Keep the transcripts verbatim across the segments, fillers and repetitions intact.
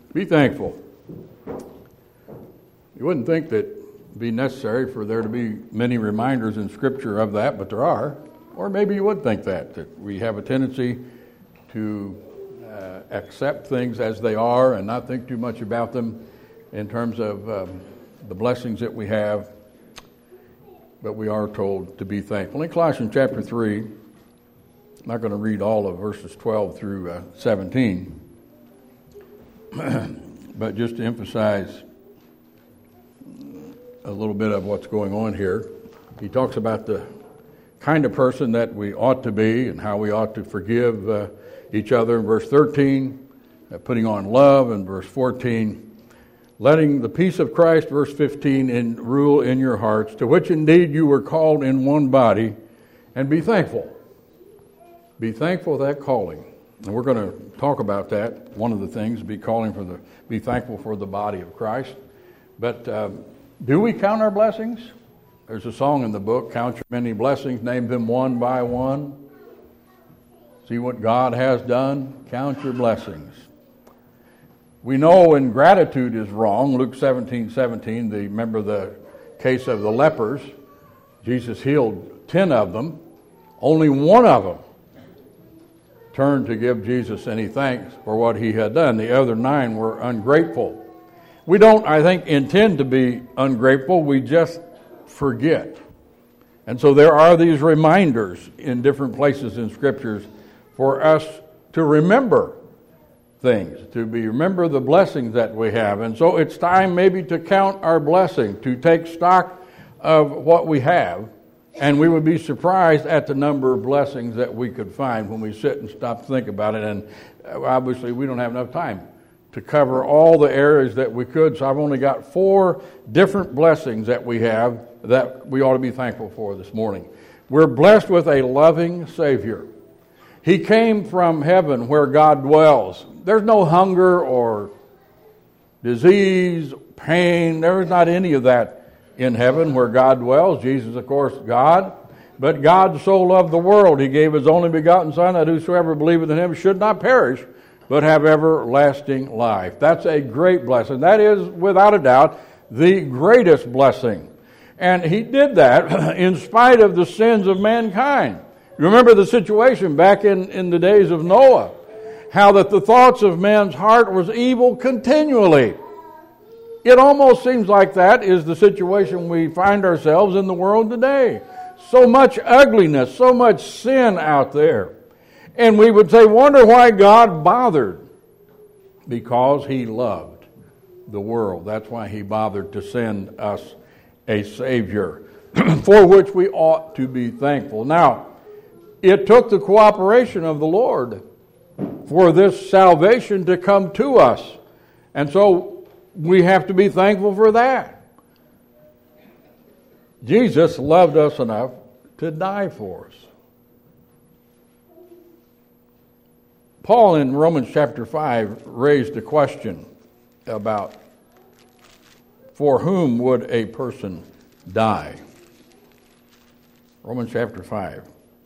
Be thankful. You wouldn't think that it'd be necessary for there to be many reminders in Scripture of that, but there are. Or maybe you would think that, that we have a tendency to uh, accept things as they are and not think too much about them in terms of um, the blessings that we have. But we are told to be thankful. In Colossians chapter three, I'm not going to read all of verses twelve through uh, seventeen, but just to emphasize a little bit of what's going on here. He talks about the kind of person that we ought to be and how we ought to forgive uh, each other in verse thirteen, uh, putting on love in verse fourteen, letting the peace of Christ, verse fifteen, in rule in your hearts, to which indeed you were called in one body, and be thankful. Be thankful for that calling. And we're going to talk about that. One of the things, be calling for the, be thankful for the body of Christ. But um, do we count our blessings? There's a song in the book, Count Your Many Blessings, name them one by one. See what God has done, count your blessings. We know ingratitude is wrong. Luke seventeen seventeen, the, remember the case of the lepers. Jesus healed ten of them. Only one of them turned to give Jesus any thanks for what he had done. The other nine were ungrateful. We don't, I think, intend to be ungrateful. We just forget. And so there are these reminders in different places in Scriptures for us to remember things, to be remember the blessings that we have. And so it's time maybe to count our blessing, to take stock of what we have, and we would be surprised at the number of blessings that we could find when we sit and stop to think about it. And obviously we don't have enough time to cover all the areas that we could, so I've only got four different blessings that we have that we ought to be thankful for this morning. We're blessed with a loving Savior. He came from heaven where God dwells. There's no hunger or disease, pain. There is not any of that in heaven where God dwells. Jesus, of course, God. But God so loved the world, He gave His only begotten Son, that whosoever believeth in Him should not perish, but have everlasting life. That's a great blessing. That is, without a doubt, the greatest blessing. And He did that in spite of the sins of mankind. You remember the situation back in, in the days of Noah, how that the thoughts of man's heart was evil continually. It almost seems like that is the situation we find ourselves in the world today. So much ugliness, so much sin out there. And we would say, wonder why God bothered. Because He loved the world. That's why He bothered to send us a Savior, for which we ought to be thankful. Now, it took the cooperation of the Lord for this salvation to come to us. And so we have to be thankful for that. Jesus loved us enough to die for us. Paul in Romans chapter five raised a question about for whom would a person die? Romans chapter five.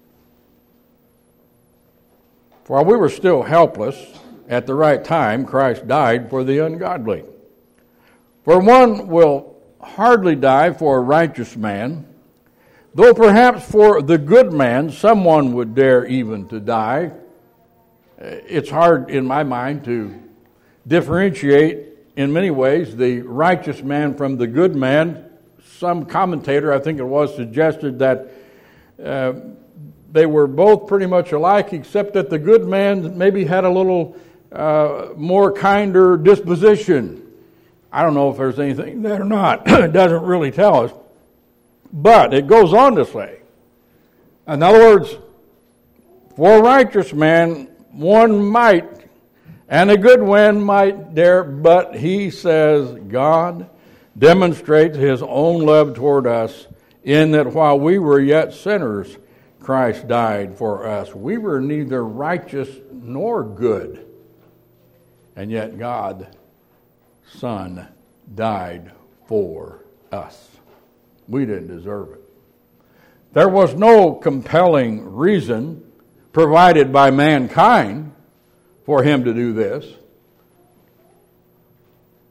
While we were still helpless, at the right time, Christ died for the ungodly. For one will hardly die for a righteous man, though perhaps for the good man someone would dare even to die. It's hard in my mind to differentiate in many ways the righteous man from the good man. Some commentator, I think it was, suggested that uh, they were both pretty much alike, except that the good man maybe had a little uh, more kinder disposition. I don't know if there's anything there or not. It doesn't really tell us. But it goes on to say, in other words, for a righteous man, one might, and a good one might dare, but he says God demonstrates His own love toward us in that while we were yet sinners, Christ died for us. We were neither righteous nor good, and yet God, Son, died for us. We didn't deserve it. There was no compelling reason provided by mankind for Him to do this.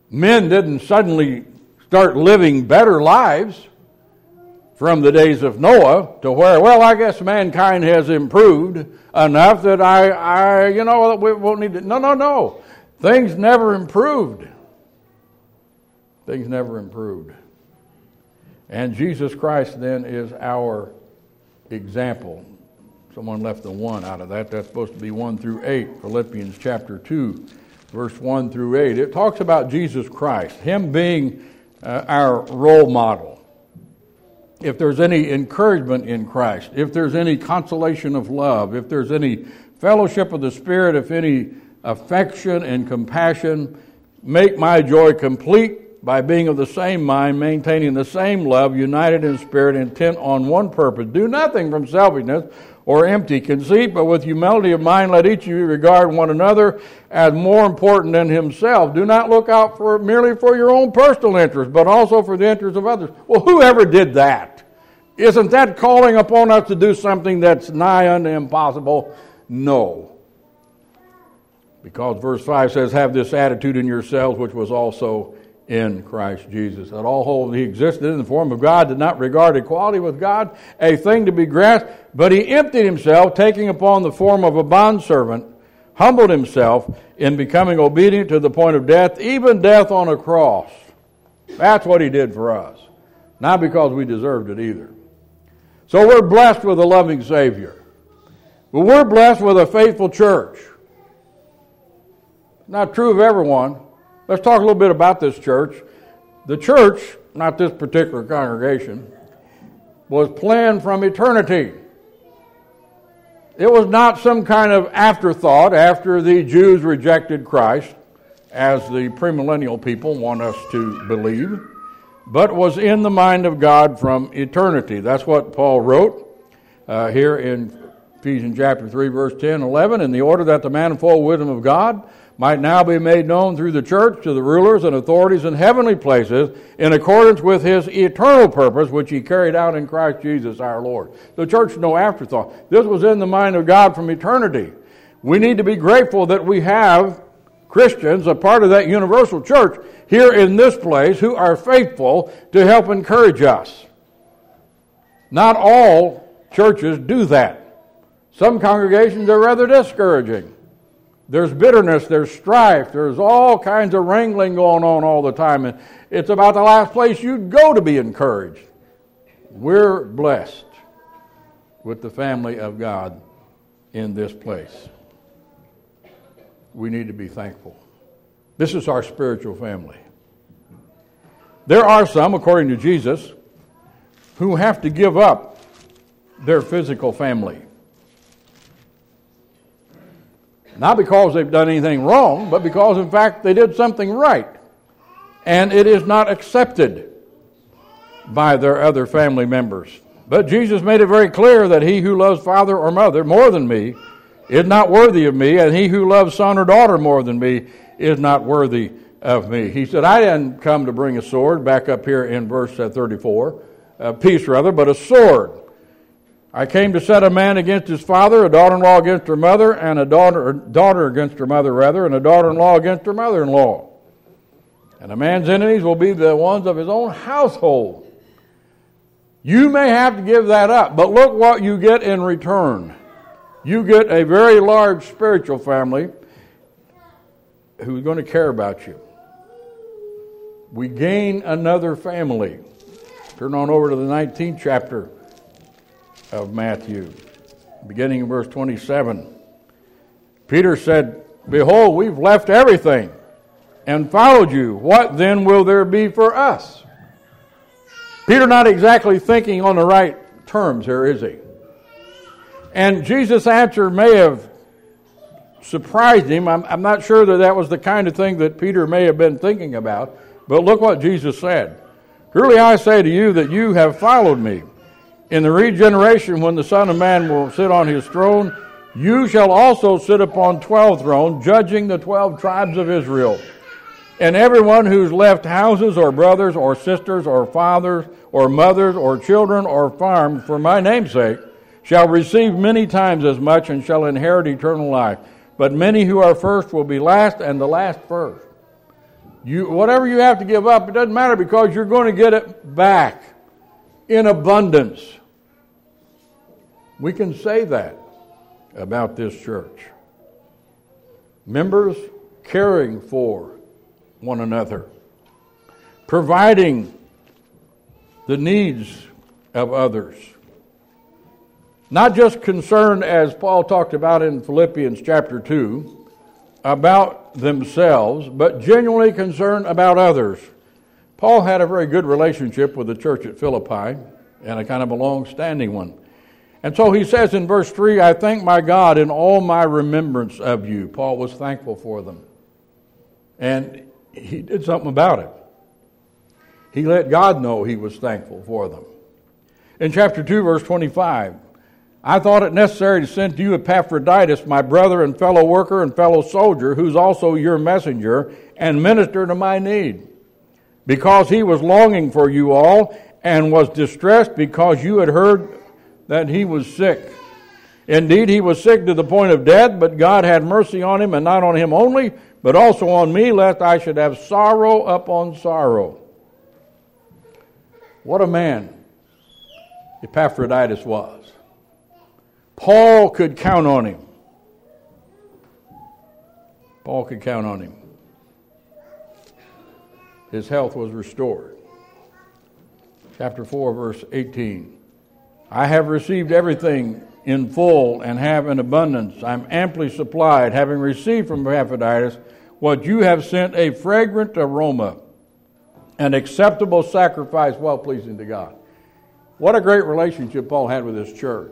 Men didn't suddenly start living better lives from the days of Noah to where, well, I guess mankind has improved enough that I, I you know, we won't need to. No, no, no. Things never improved. Things never improved. And Jesus Christ then is our example. Someone left the one out of that. That's supposed to be one through eight. Philippians chapter two, verse one through eight. It talks about Jesus Christ, Him being uh, our role model. If there's any encouragement in Christ, if there's any consolation of love, if there's any fellowship of the Spirit, if any affection and compassion, make my joy complete by being of the same mind, maintaining the same love, united in spirit, intent on one purpose. Do nothing from selfishness or empty conceit, but with humility of mind let each of you regard one another as more important than himself. Do not look out for merely for your own personal interest, but also for the interest of others. Well, whoever did that? Isn't that calling upon us to do something that's nigh unto impossible? No. Because verse five says, have this attitude in yourselves, which was also in Christ Jesus. That although he existed in the form of God, did not regard equality with God a thing to be grasped, but he emptied himself, taking upon the form of a bondservant, humbled himself in becoming obedient to the point of death, even death on a cross. That's what he did for us. Not because we deserved it either. So we're blessed with a loving Savior. But we're blessed with a faithful church. Not true of everyone. Let's talk a little bit about this church. The church, not this particular congregation, was planned from eternity. It was not some kind of afterthought after the Jews rejected Christ, as the premillennial people want us to believe, but was in the mind of God from eternity. That's what Paul wrote uh, here in Ephesians chapter three, verse ten and eleven, in the order that the manifold wisdom of God might now be made known through the church to the rulers and authorities in heavenly places in accordance with his eternal purpose, which he carried out in Christ Jesus our Lord. The church, no afterthought. This was in the mind of God from eternity. We need to be grateful that we have Christians, a part of that universal church, here in this place who are faithful to help encourage us. Not all churches do that. Some congregations are rather discouraging. There's bitterness, there's strife, there's all kinds of wrangling going on all the time. And it's about the last place you'd go to be encouraged. We're blessed with the family of God in this place. We need to be thankful. This is our spiritual family. There are some, according to Jesus, who have to give up their physical family. Not because they've done anything wrong, but because, in fact, they did something right. And it is not accepted by their other family members. But Jesus made it very clear that he who loves father or mother more than me is not worthy of me, and he who loves son or daughter more than me is not worthy of me. He said, I didn't come to bring a sword, back up here in verse thirty-four, uh, peace rather, but a sword. I came to set a man against his father, a daughter-in-law against her mother, and a daughter, daughter against her mother, rather, and a daughter-in-law against her mother-in-law. And a man's enemies will be the ones of his own household. You may have to give that up, but look what you get in return. You get a very large spiritual family who's going to care about you. We gain another family. Turn on over to the nineteenth chapter of Matthew, beginning in verse twenty-seven. Peter said, behold, we've left everything and followed you. What then will there be for us? Peter not exactly thinking on the right terms here, is he? And Jesus' answer may have surprised him. I'm, I'm not sure that that was the kind of thing that Peter may have been thinking about, but look what Jesus said. Truly I say to you that you have followed me. In the regeneration, when the Son of Man will sit on his throne, you shall also sit upon twelve thrones, judging the twelve tribes of Israel. And everyone who's left houses or brothers or sisters or fathers or mothers or children or farms for my name's sake shall receive many times as much and shall inherit eternal life. But many who are first will be last, and the last first. You, whatever you have to give up, it doesn't matter because you're going to get it back in abundance. We can say that about this church. Members caring for one another, providing the needs of others. Not just concerned, as Paul talked about in Philippians chapter two, about themselves, but genuinely concerned about others. Paul had a very good relationship with the church at Philippi, and a kind of a long-standing one. And so he says in verse three, I thank my God in all my remembrance of you. Paul was thankful for them. And he did something about it. He let God know he was thankful for them. In chapter two, verse twenty-five, I thought it necessary to send to you Epaphroditus, my brother and fellow worker and fellow soldier, who's also your messenger and minister to my need, because he was longing for you all and was distressed because you had heard that he was sick. Indeed, he was sick to the point of death, but God had mercy on him, and not on him only, but also on me, lest I should have sorrow upon sorrow. What a man Epaphroditus was. Paul could count on him. Paul could count on him. His health was restored. Chapter four, verse eighteen. I have received everything in full and have in abundance. I'm amply supplied, having received from Epaphroditus what you have sent, a fragrant aroma, an acceptable sacrifice, well-pleasing to God. What a great relationship Paul had with his church.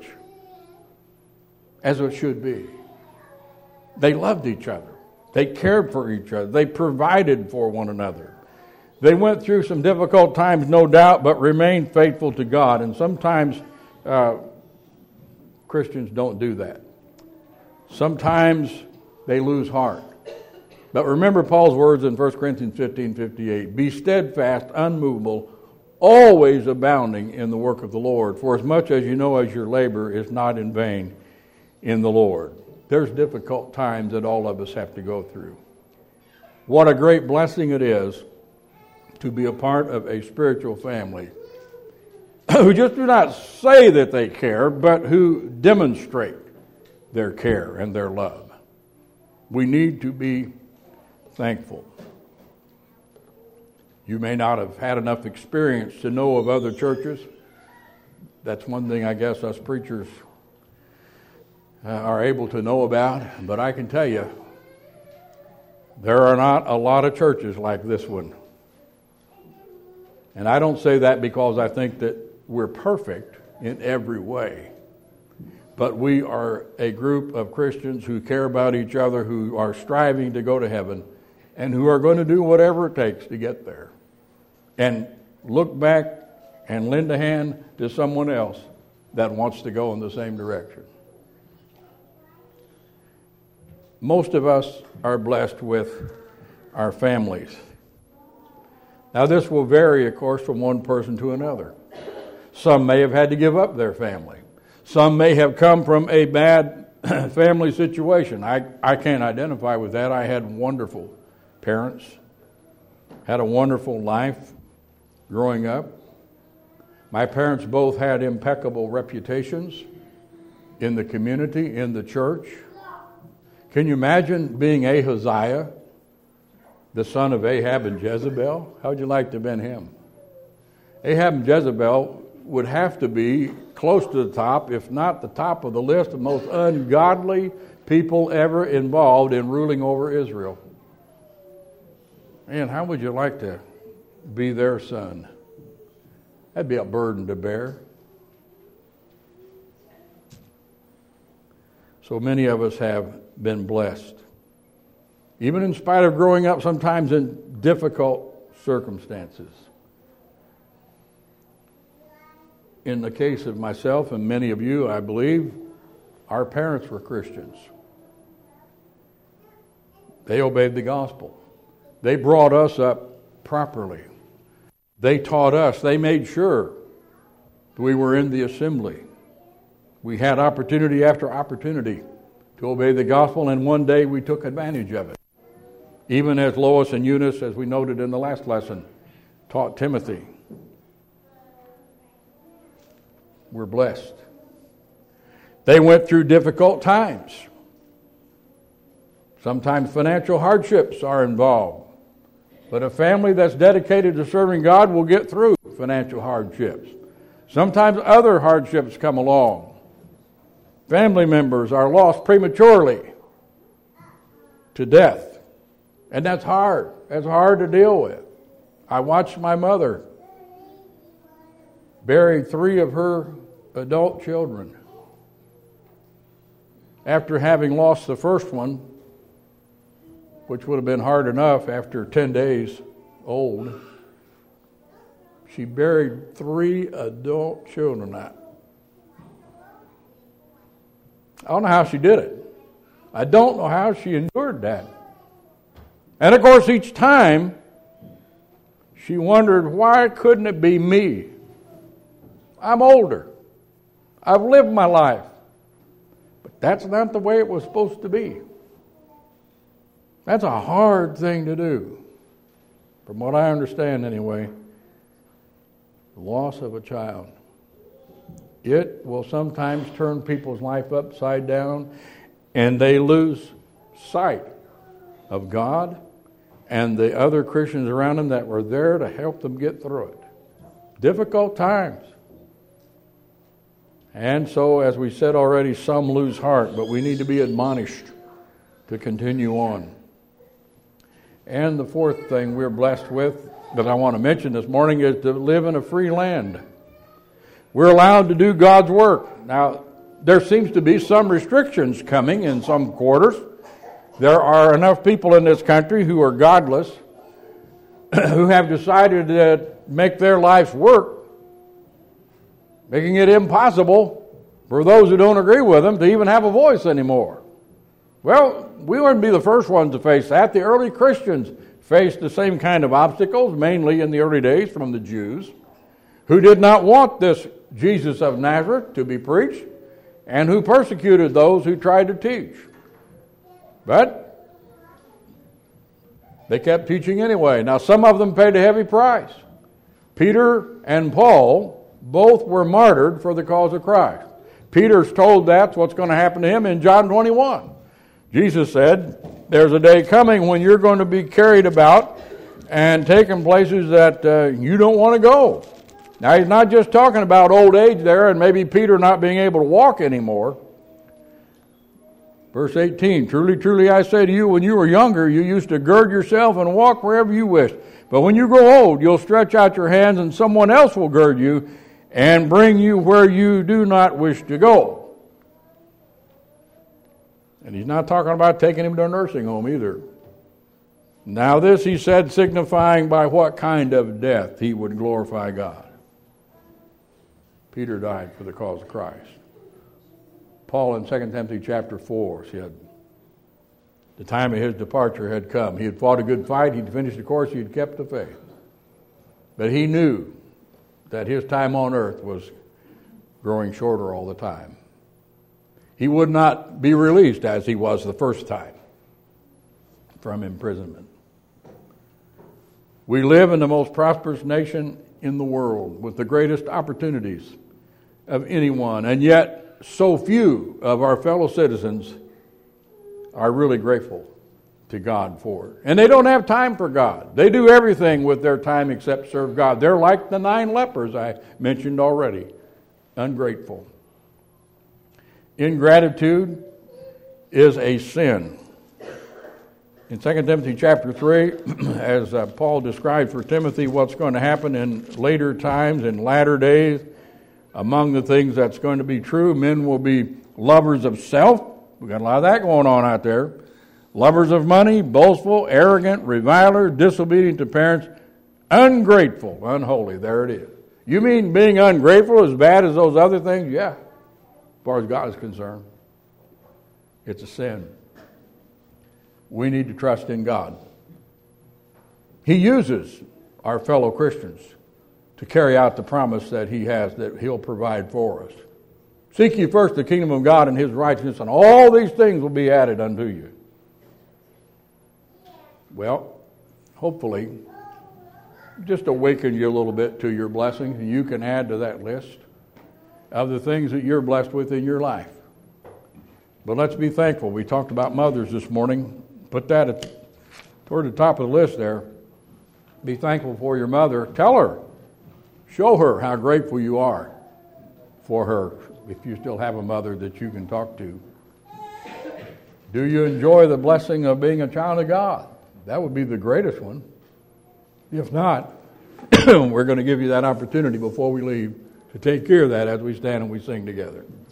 As it should be. They loved each other. They cared for each other. They provided for one another. They went through some difficult times, no doubt, but remained faithful to God. And sometimes uh, Christians don't do that. Sometimes they lose heart. But remember Paul's words in First Corinthians fifteen fifty-eight. Be steadfast, unmovable, always abounding in the work of the Lord. For as much as you know as your labor is not in vain in the Lord. There's difficult times that all of us have to go through. What a great blessing it is to be a part of a spiritual family who just do not say that they care, but who demonstrate their care and their love. We need to be thankful. You may not have had enough experience to know of other churches. That's one thing I guess us preachers Uh, are able to know about, but I can tell you, there are not a lot of churches like this one. And I don't say that because I think that we're perfect in every way, but we are a group of Christians who care about each other, who are striving to go to heaven, and who are going to do whatever it takes to get there, and look back and lend a hand to someone else that wants to go in the same direction. Most of us are blessed with our families. Now, this will vary, of course, from one person to another. Some may have had to give up their family. Some may have come from a bad family situation. I, I can't identify with that. I had wonderful parents, had a wonderful life growing up. My parents both had impeccable reputations in the community, in the church. Can you imagine being Ahaziah, the son of Ahab and Jezebel? How would you like to have been him? Ahab and Jezebel would have to be close to the top, if not the top of the list of most ungodly people ever involved in ruling over Israel. Man, how would you like to be their son? That'd be a burden to bear. So many of us have been blessed, even in spite of growing up sometimes in difficult circumstances. In the case of myself and many of you, I believe, our parents were Christians. They obeyed the gospel. They brought us up properly. They taught us. They made sure we were in the assembly. We had opportunity after opportunity to obey the gospel, and one day we took advantage of it. even as Lois and Eunice, as we noted in the last lesson, taught Timothy. We're blessed. They went through difficult times. Sometimes financial hardships are involved. But a family that's dedicated to serving God will get through financial hardships. Sometimes other hardships come along. Family members are lost prematurely to death. And that's hard. That's hard to deal with. I watched my mother bury three of her adult children. After having lost the first one, which would have been hard enough after ten days old, she buried three adult children out. I don't know how she did it. I don't know how she endured that. And of course, each time, she wondered, why couldn't it be me? I'm older. I've lived my life. But that's not the way it was supposed to be. That's a hard thing to do. From what I understand anyway, the loss of a child. It will sometimes turn people's life upside down, and they lose sight of God and the other Christians around them that were there to help them get through it. Difficult times. And so, as we said already, some lose heart, but we need to be admonished to continue on. And the fourth thing we're blessed with that I want to mention this morning is to live in a free land. We're allowed to do God's work. Now, there seems to be some restrictions coming in some quarters. There are enough people in this country who are godless, who have decided to make their life's work, making it impossible for those who don't agree with them to even have a voice anymore. Well, we wouldn't be the first ones to face that. The early Christians faced the same kind of obstacles, mainly in the early days from the Jews, who did not want this Jesus of Nazareth to be preached, and who persecuted those who tried to teach. But they kept teaching anyway. Now, some of them paid a heavy price. Peter and Paul both were martyred for the cause of Christ. Peter's told that's what's going to happen to him in John twenty-one. Jesus said, there's a day coming when you're going to be carried about and taken places that uh, you don't want to go. Now, he's not just talking about old age there and maybe Peter not being able to walk anymore. Verse eighteen, truly, truly, I say to you, when you were younger, you used to gird yourself and walk wherever you wished. But when you grow old, you'll stretch out your hands and someone else will gird you and bring you where you do not wish to go. And he's not talking about taking him to a nursing home either. Now this he said, signifying by what kind of death he would glorify God. Peter died for the cause of Christ. Paul in Second Timothy chapter four said, the time of his departure had come. He had fought a good fight. He'd finished the course. He had kept the faith. But he knew that his time on earth was growing shorter all the time. He would not be released as he was the first time from imprisonment. We live in the most prosperous nation in the world with the greatest opportunities of anyone, and yet so few of our fellow citizens are really grateful to God for it. And they don't have time for God. They do everything with their time except serve God. They're like the nine lepers I mentioned already, ungrateful. Ingratitude is a sin. In Second Timothy chapter three, as uh, Paul described for Timothy what's going to happen in later times, in latter days, among the things that's going to be true, men will be lovers of self. We've got a lot of that going on out there. Lovers of money, boastful, arrogant, reviler, disobedient to parents, ungrateful, unholy. There it is. You mean being ungrateful is as bad as those other things? Yeah. As far as God is concerned, it's a sin. We need to trust in God. He uses our fellow Christians to carry out the promise that He has, that He'll provide for us. Seek ye first the kingdom of God and His righteousness, and all these things will be added unto you. well, hopefully, just awaken you a little bit to your blessings, and you can add to that list of the things that you're blessed with in your life. But let's be thankful. We talked about mothers this morning. Put that at, toward the top of the list there. Be thankful for your mother. Tell her. Show her how grateful you are for her, if you still have a mother that you can talk to. Do you enjoy the blessing of being a child of God? That would be the greatest one. If not, we're going to give you that opportunity before we leave to take care of that as we stand and we sing together.